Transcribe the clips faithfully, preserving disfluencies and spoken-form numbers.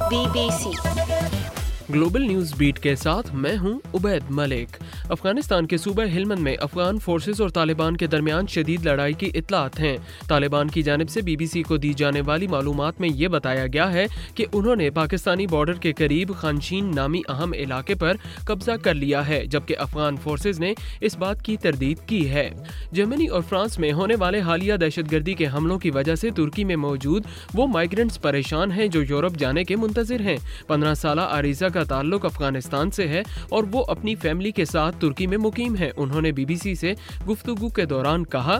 Be B C global news beat کے ساتھ میں ہوں عبید ملک۔ افغانستان کے صوبہ ہلمند میں افغان فورسز اور طالبان کے درمیان شدید لڑائی کی اطلاعات ہیں۔ طالبان کی جانب سے بی بی سی کو دی جانے والی معلومات میں یہ بتایا گیا ہے کہ انہوں نے پاکستانی بارڈر کے قریب خانشین نامی اہم علاقے پر قبضہ کر لیا ہے، جبکہ افغان فورسز نے اس بات کی تردید کی ہے۔ جرمنی اور فرانس میں ہونے والے حالیہ دہشت گردی کے حملوں کی وجہ سے ترکی میں موجود وہ مائیگرنٹس پریشان ہیں جو یورپ جانے کے منتظر ہیں۔ پندرہ سالہ عریضہ کا تعلق افغانستان سے ہے اور وہ اپنی فیملی کے ساتھ ترکی میں مقیم ہیں۔ انہوں نے بی بی سی سے گفتگو کے دوران کہا،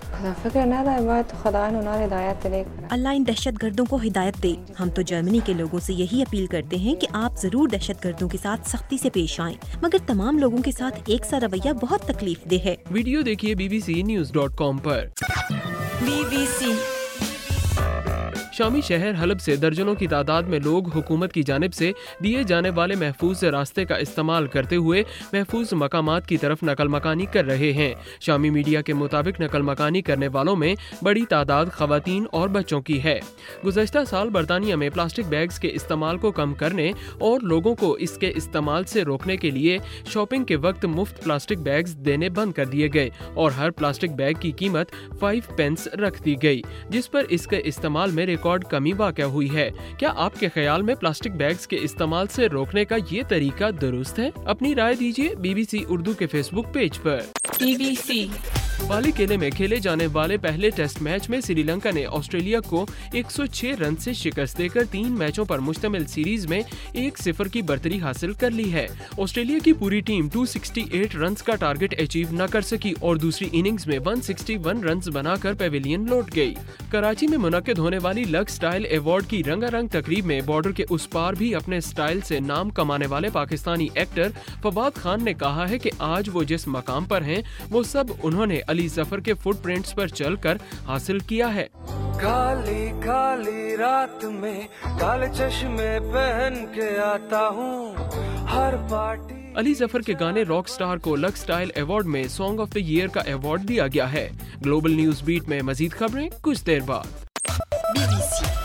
اللہ ان دہشت گردوں کو ہدایت دے۔ ہم تو جرمنی کے لوگوں سے یہی اپیل کرتے ہیں کہ آپ ضرور دہشت گردوں کے ساتھ سختی سے پیش آئیں، مگر تمام لوگوں کے ساتھ ایک سا رویہ بہت تکلیف دہ ہے۔ ویڈیو دیکھیے B B C news dot com پر۔ بی بی سی شامی شہر حلب سے درجنوں کی تعداد میں لوگ حکومت کی جانب سے دیے جانے والے محفوظ راستے کا استعمال کرتے ہوئے محفوظ مقامات کی طرف نقل مکانی کر رہے ہیں۔ شامی میڈیا کے مطابق نقل مکانی کرنے والوں میں بڑی تعداد خواتین اور بچوں کی ہے۔ گزشتہ سال برطانیہ میں پلاسٹک بیگز کے استعمال کو کم کرنے اور لوگوں کو اس کے استعمال سے روکنے کے لیے شاپنگ کے وقت مفت پلاسٹک بیگز دینے بند کر دیے گئے اور ہر پلاسٹک بیگ کی قیمت فائیو پینس رکھ دی گئی، جس پر اس کے استعمال میں ریکارڈ کمی واقع ہوئی ہے۔ کیا آپ کے خیال میں پلاسٹک بیگز کے استعمال سے روکنے کا یہ طریقہ درست ہے؟ اپنی رائے دیجیے بی بی سی اردو کے فیس بک پیج پر۔ بی بی سی بالی کیلے میں کھیلے جانے والے پہلے ٹیسٹ میچ میں سری لنکا نے آسٹریلیا کو ایک سو چھ رن سے شکست دے کر تین میچوں پر مشتمل سیریز میں ایک صفر کی برتری حاصل کر لی ہے۔ آسٹریلیا کی پوری ٹیم دو سو اڑسٹھ رنز کا ٹارگٹ اچیو نہ کر سکی اور دوسری اننگز میں ایک سو اکسٹھ رنز بنا کر پیویلین لوٹ گئی۔ کراچی میں منعقد ہونے والی لگ سٹائل ایوارڈ کی رنگا رنگ تقریب میں بارڈر کے اس پار بھی اپنے سٹائل سے نام کمانے والے پاکستانی ایکٹر فواد خان نے کہا ہے کہ آج وہ جس مقام پر ہیں وہ سب انہوں نے علی ظفر کے فٹ پرنٹس پر چل کر حاصل کیا ہے۔ کالی کالی رات میں کالے چشمے پہن کے آتا ہوں ہر پارٹی۔ علی ظفر کے گانے راک سٹار کو لگ سٹائل ایوارڈ میں سانگ آف دی ایئر کا ایوارڈ دیا گیا ہے۔ گلوبل نیوز بیٹ میں مزید خبریں کچھ دیر بعد۔ Be B C